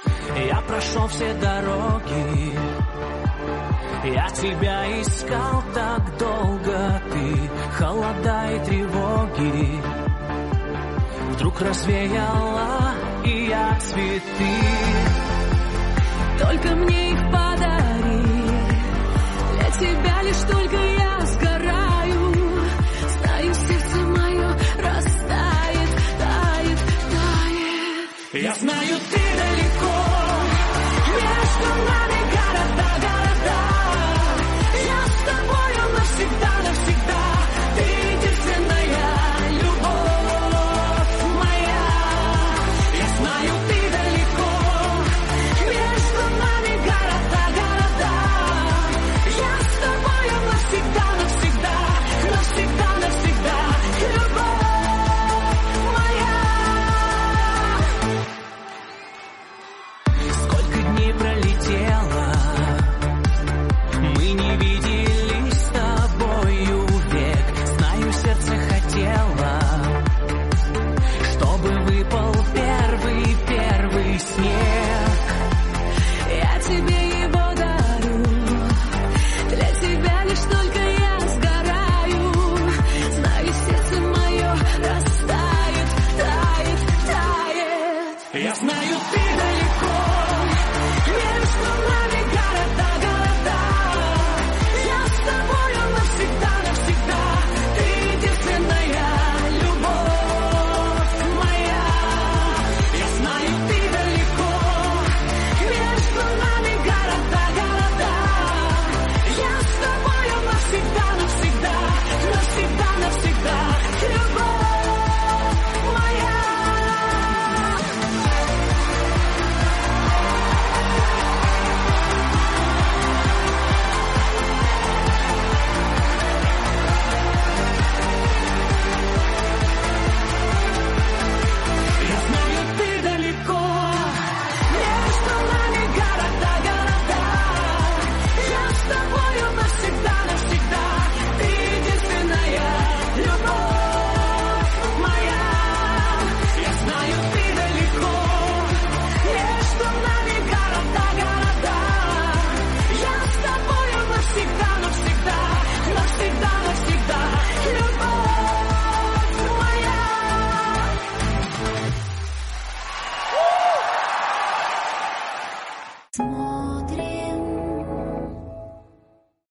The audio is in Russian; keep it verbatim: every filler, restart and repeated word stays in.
Я прошел все дороги, я тебя искал так долго, ты холода и тревоги вдруг развеяла, и я цветы. Только мне их подари, для тебя лишь только я сгораю. Знаю, сердце мое растает, тает, тает. Я знаю, ты далеко, между нами города, города. Я с тобою навсегда, навсегда. Ты единственная любовь моя. Я знаю, ты далеко, между нами города, города. Я с тобою навсегда, навсегда, навсегда, навсегда. Любовь моя. Сколько дней пролетело, мы не виделись с тобою век. Знаю, сердце хотело, чтобы выпал первый, первый снег. Я тебе его дарю, для тебя лишь только я сгораю. Знаю, сердце мое растает, тает, тает. Я знаю, ты далеко, между нами